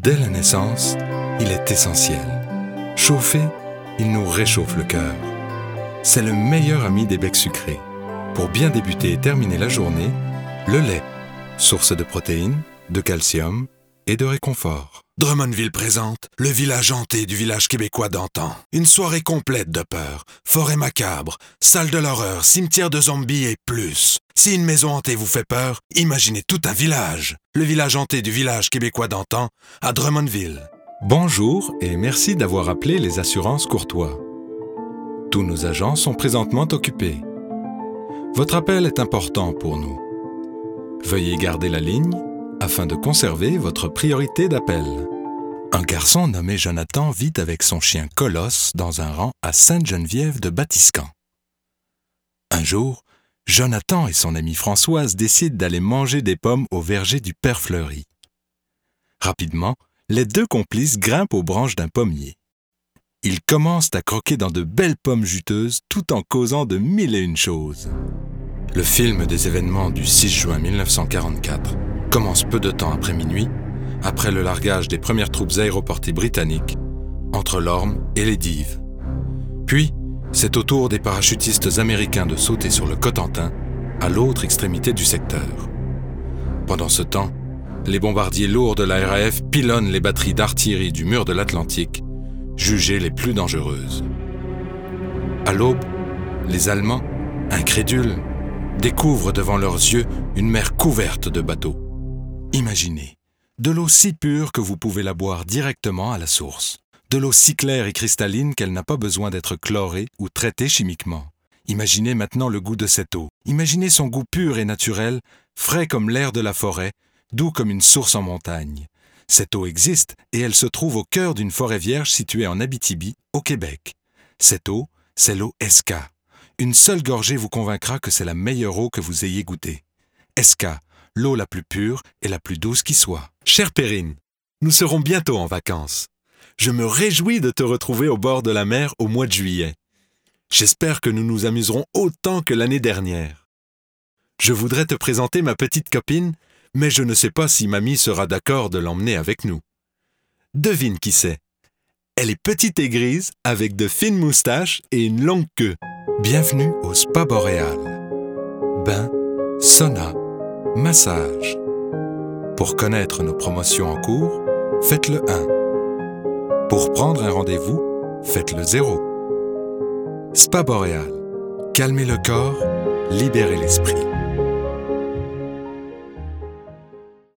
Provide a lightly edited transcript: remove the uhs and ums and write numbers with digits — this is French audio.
Dès la naissance, il est essentiel. Chauffé, il nous réchauffe le cœur. C'est le meilleur ami des becs sucrés. Pour bien débuter et terminer la journée, le lait, source de protéines, de calcium et de réconfort. Drummondville présente le village hanté du village québécois d'antan. Une soirée complète de peur, forêt macabre, salle de l'horreur, cimetière de zombies et plus. Si une maison hantée vous fait peur, imaginez tout un village. Le village hanté du village québécois d'antan à Drummondville. Bonjour et merci d'avoir appelé les assurances Courtois. Tous nos agents sont présentement occupés. Votre appel est important pour nous. Veuillez garder la ligne afin de conserver votre priorité d'appel. Un garçon nommé Jonathan vit avec son chien Colosse dans un rang à Sainte-Geneviève de Batiscan. Un jour, Jonathan et son amie Françoise décident d'aller manger des pommes au verger du Père Fleury. Rapidement, les deux complices grimpent aux branches d'un pommier. Ils commencent à croquer dans de belles pommes juteuses tout en causant de mille et une choses. Le film des événements du 6 juin 1944 commence peu de temps après minuit, après le largage des premières troupes aéroportées britanniques entre l'Orme et les Dives. Puis, c'est au tour des parachutistes américains de sauter sur le Cotentin, à l'autre extrémité du secteur. Pendant ce temps, les bombardiers lourds de la RAF pilonnent les batteries d'artillerie du mur de l'Atlantique, jugées les plus dangereuses. À l'aube, les Allemands, incrédules, découvrent devant leurs yeux une mer couverte de bateaux. Imaginez, de l'eau si pure que vous pouvez la boire directement à la source. De l'eau si claire et cristalline qu'elle n'a pas besoin d'être chlorée ou traitée chimiquement. Imaginez maintenant le goût de cette eau. Imaginez son goût pur et naturel, frais comme l'air de la forêt, doux comme une source en montagne. Cette eau existe et elle se trouve au cœur d'une forêt vierge située en Abitibi, au Québec. Cette eau, c'est l'eau Eska. Une seule gorgée vous convaincra que c'est la meilleure eau que vous ayez goûtée. Eska, l'eau la plus pure et la plus douce qui soit. Chère Perrine, nous serons bientôt en vacances. Je me réjouis de te retrouver au bord de la mer au mois de juillet. J'espère que nous nous amuserons autant que l'année dernière. Je voudrais te présenter ma petite copine, mais je ne sais pas si mamie sera d'accord de l'emmener avec nous. Devine qui c'est. Elle est petite et grise, avec de fines moustaches et une longue queue. Bienvenue au Spa Boréal. Bain, sauna, massage. Pour connaître nos promotions en cours, faites le 1. Pour prendre un rendez-vous, faites le 0. Spa Boréal. Calmez le corps, libérez l'esprit.